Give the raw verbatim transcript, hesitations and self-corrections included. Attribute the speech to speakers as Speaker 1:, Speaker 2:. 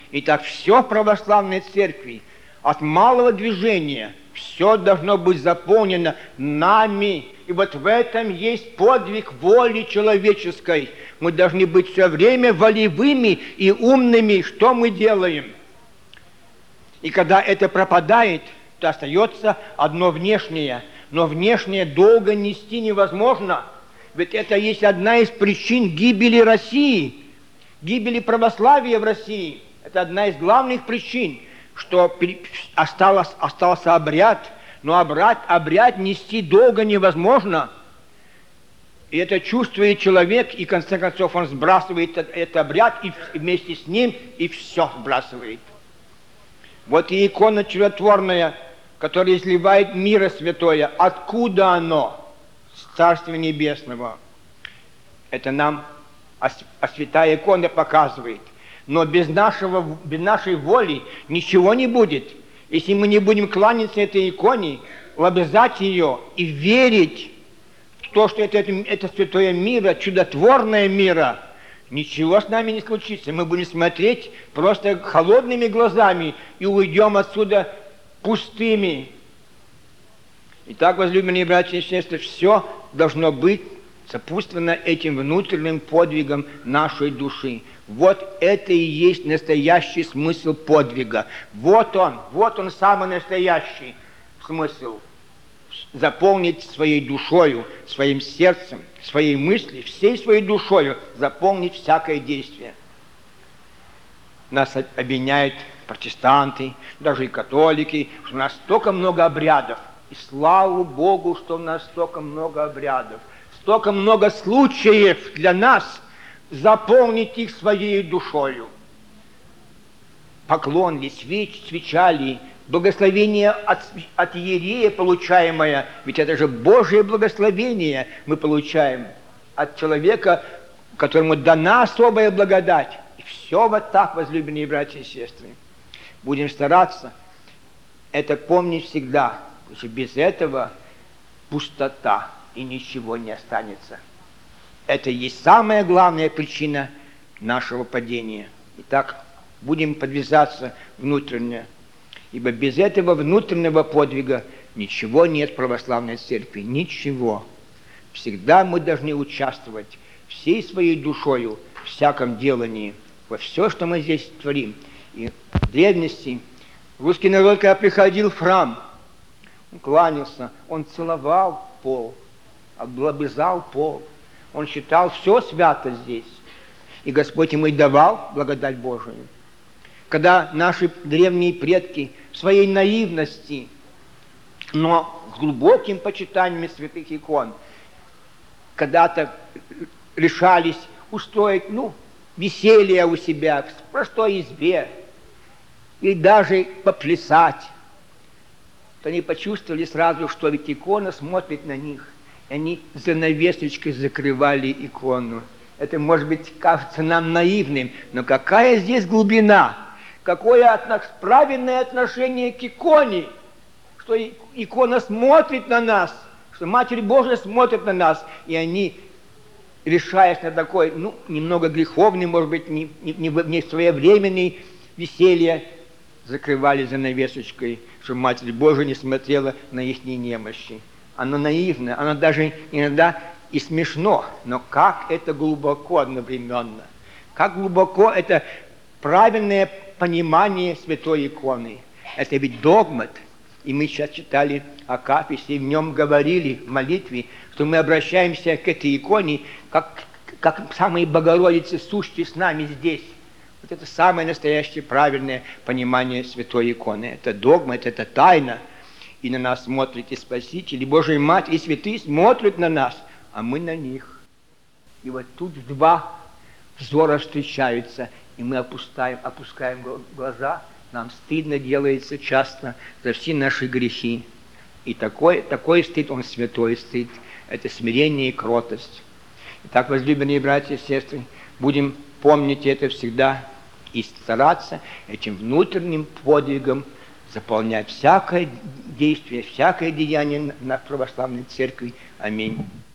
Speaker 1: И так все в православной церкви, от малого движения, все должно быть заполнено нами. И вот в этом есть подвиг воли человеческой. Мы должны быть все время волевыми и умными, что мы делаем. И когда это пропадает, то остается одно внешнее. Но внешнее долго нести невозможно. Ведь это есть одна из причин гибели России, гибели православия в России. Это одна из главных причин, что осталось, остался обряд, но обряд, обряд нести долго невозможно. И это чувствует человек, и в конце концов он сбрасывает этот, этот обряд, и вместе с ним, и все сбрасывает. Вот и икона чудотворная, которая изливает мира святое. Откуда оно? С Царства Небесного. Это нам а святая икона показывает. Но без, нашего, без нашей воли ничего не будет. Если мы не будем кланяться этой иконе, лобызать ее и верить в то, что это, это, это святое мира, чудотворное мира, ничего с нами не случится. Мы будем смотреть просто холодными глазами и уйдем отсюда пустыми. Итак, возлюбленные братья и сестры, все должно быть сопутственно этим внутренним подвигом нашей души. Вот это и есть настоящий смысл подвига. Вот он, вот он самый настоящий смысл. Заполнить своей душою, своим сердцем, своей мыслью, всей своей душою, заполнить всякое действие. Нас обвиняют протестанты, даже и католики, что у нас столько много обрядов. И слава Богу, что у нас столько много обрядов, столько много случаев для нас заполнить их своей душою. Поклон ли, свеч, свеча ли, благословение от, от иерея получаемое, ведь это же Божие благословение мы получаем от человека, которому дана особая благодать. И все вот так, возлюбленные братья и сестры. Будем стараться это помнить всегда, потому что без этого пустота и ничего не останется. Это и есть самая главная причина нашего падения. Итак, будем подвязаться внутренне, ибо без этого внутреннего подвига ничего нет в православной церкви, ничего. Всегда мы должны участвовать всей своей душою в всяком делании, во все, что мы здесь творим. И в древности русский народ, когда приходил в храм, он кланялся, он целовал пол, облобызал пол. Он считал, все свято здесь. И Господь ему и давал благодать Божию. Когда наши древние предки в своей наивности, но с глубоким почитанием святых икон, когда-то решались устроить, ну, веселье у себя в простой избе, и даже поплясать, то они почувствовали сразу, что ведь икона смотрит на них. И они занавесочкой закрывали икону. Это, может быть, кажется нам наивным, но какая здесь глубина, какое отно... правильное отношение к иконе, что икона смотрит на нас, что Матерь Божия смотрит на нас, и они, решаясь на такой, ну, немного греховный, может быть, не, не, не своевременный веселье, закрывали занавесочкой, чтобы Матерь Божия не смотрела на их немощи. Оно наивно, оно даже иногда и смешно, но как это глубоко одновременно, как глубоко это правильное понимание святой иконы. Это ведь догмат, и мы сейчас читали Акафист, и в нем говорили в молитве, что мы обращаемся к этой иконе, как, как самые Богородицы, сущие с нами здесь. Вот это самое настоящее правильное понимание святой иконы. Это догмат, это тайна. И на нас смотрит и Спаситель, и Божия Мать, и святые смотрят на нас, а мы на них. И вот тут два взора встречаются, и мы опускаем, опускаем глаза, нам стыдно делается часто за все наши грехи. И такой, такой стыд, он святой стыд, это смирение и кротость. Итак, возлюбленные братья и сестры, будем помнить это всегда и стараться этим внутренним подвигом заполнять всякое действие, всякое деяние на православной церкви. Аминь.